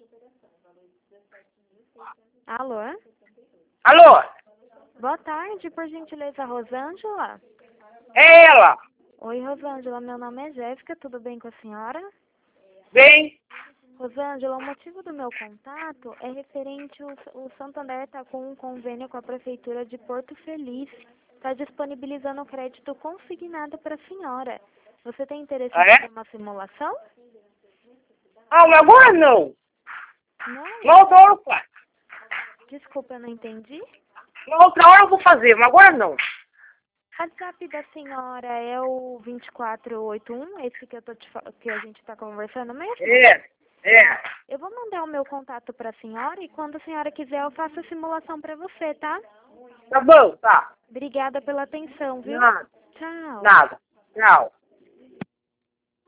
Alô? Alô? Boa tarde, por gentileza, Rosângela? É ela? Oi, Rosângela, meu nome é Jéssica, tudo bem com a senhora? Bem? Rosângela, o motivo do meu contato é referente o Santander está com um convênio com a Prefeitura de Porto Feliz. Está disponibilizando crédito consignado para a senhora. Você tem interesse Ah, em é? fazer uma simulação? Ah, mas agora não. Não? Na outra hora eu faço. Desculpa, eu não entendi. Na outra hora eu vou fazer, mas agora não. O WhatsApp da senhora é o 2481, esse que, que a gente está conversando mesmo? É. Eu vou mandar o meu contato para a senhora e quando a senhora quiser eu faço a simulação para você, tá? Tá bom, tá. Obrigada pela atenção, viu? Nada. Tchau. Nada. Tchau.